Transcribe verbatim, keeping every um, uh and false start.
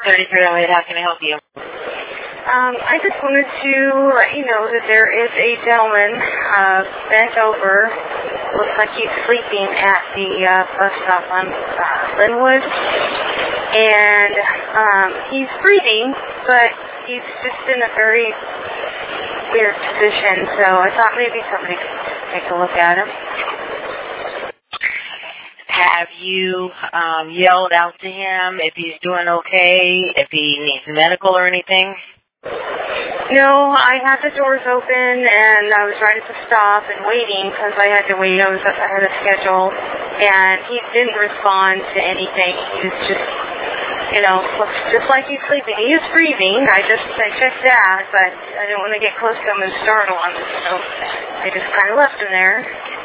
thirty-three oh eight, how can I help you? Um, I just wanted to let you know that there is a gentleman uh, bent over. Looks like he's sleeping at the uh, bus stop on uh, Linwood. And um, he's breathing, but he's just in a very weird position. So I thought maybe somebody could take a look at him. Have you um, yelled out to him if he's doing okay, if he needs medical or anything? No, I had the doors open, and I was right at the stop and waiting because I had to wait. I was I had a schedule, and he didn't respond to anything. He was just, you know, looks just like he's sleeping. He is breathing. I just I checked that, but I didn't want to get close to him and startle him, so I just kind of left him there.